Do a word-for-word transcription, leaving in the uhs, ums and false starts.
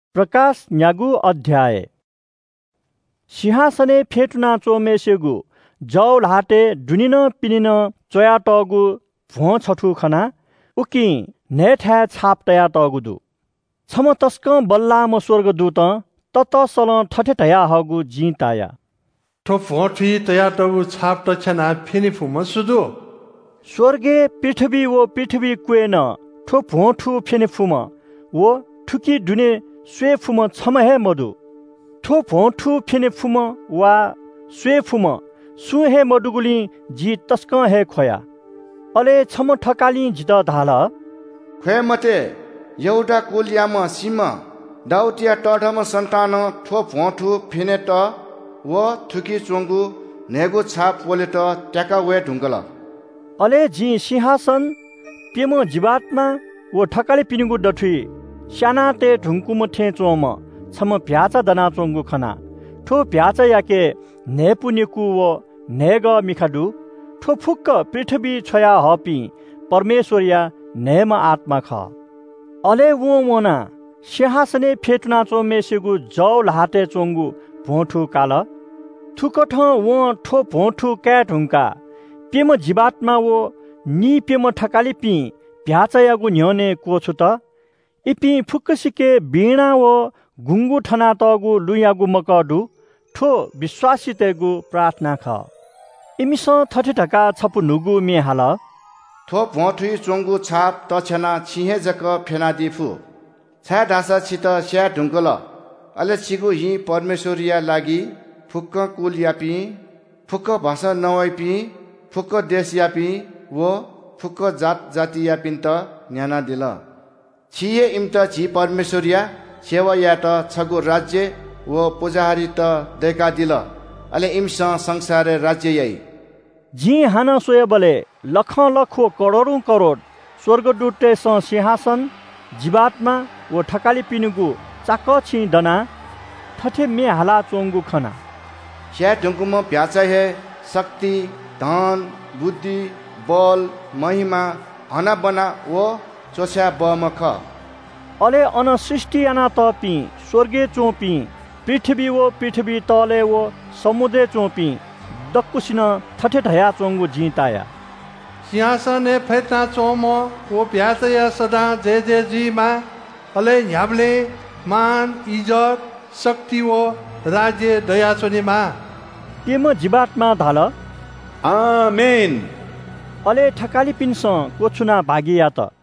प्रकाश न्यागु अध्याय सिंहासने फेटुना चोमेसेगु जौल हाटे दुनिन पिनिन चोया टगु भो छठु खना उकि नेठा छाप तया टगुदु छम तस्क बल्ला म स्वर्गदूत तत सल ठठे तया हगु जिताया ठो भोठी तया टगु छाप तछना फेनि फुम सुदु स्वर्गे पृथ्वी वो पृथ्वी कुएन ठो भोठु फेनि फुम वो ठुकी दुने स्वे फुम छम हे मधु ठो भोठु फेनि फुम वा स्वे फुम सु हे मडुगुली जी तस्क हे खोया अले छम ठकाली जित धाल खे मते एउटा कोलियाम सिम दाउटिया टढम सन्तान ठो भोठु फेने त व थुकी चोंगु नेगु छाप पोले त ट्याका वे ढुंगल अले जी सिंहासन पेमो जीवात्मा वो ठकाली पिनुगु डठुई श्याना ते ढुंकुम ठे चोम छम भ्याचा दना चोंगु खना ठो भ्याचा याके नेपुनिकु वो नेग मिखाडु ठो फुक्क पृथ्वी छया हपी परमेश्वरिया नेम आत्मा ख अले वो मोना सिंहासने फेटुना चोमेसेगु जौल हाटे चोंगु भोठु काल थुकठ वो ठो भोठु क्या ढुंका पेम जीवात्मा वो नि पेम ठकाली पी भ्याचायागु न्योने कोछु त इपि फुक्कसिके बीणा वो गुंगु ठना तगु लुयागु मकडु ठो विश्वासितेगु प्रार्थना ख इमिस थठे ढका छपु नुगु मे हाल थो भोठुई चोंगु छाप तछना छिहे जक फेना दिफु छा ढासा छित स्या ढुंगल अले छिगु हि परमेश्वरिया लागि फुक्क कुल यापी फुक्क भाषा नवैपी फुक्क देश यापी वो फुक्क जात जाति यापिन त न्याना दिल छिए इम्त छि परमेश्वरिया सेवा या त छगु राज्य वो पुजाहारी त देखा दिल अले इम्स संसार राज्य यई जी हाना सोय बले लख लखो करोडौं करोड स्वर्गदूते स सिंहासन जीवात्मा वो ठकाली पिनुगु चाक छि दना ठठे मे हाला चोंगु खना स्या ढुंकुम भ्याचा हे शक्ति धन बुद्धि बल महिमा हना बना वो चोस्या बमख अले अन सृष्टि आना तपी स्वर्गे चोपी पृथ्वी वो पृथ्वी तले वो समुद्र चोपी दक्कुसिन ठठे ढया चोंगु जिताया सिंहासने फेटना चोम वो भ्याचया सदा जय जय जी मा अले ह्याबले मान इज्जत शक्ति वो राज्य दया चोनी मा पेम जीवात्मा धाल आमेन अले ठकाली पिन्स कोछुना भागिया त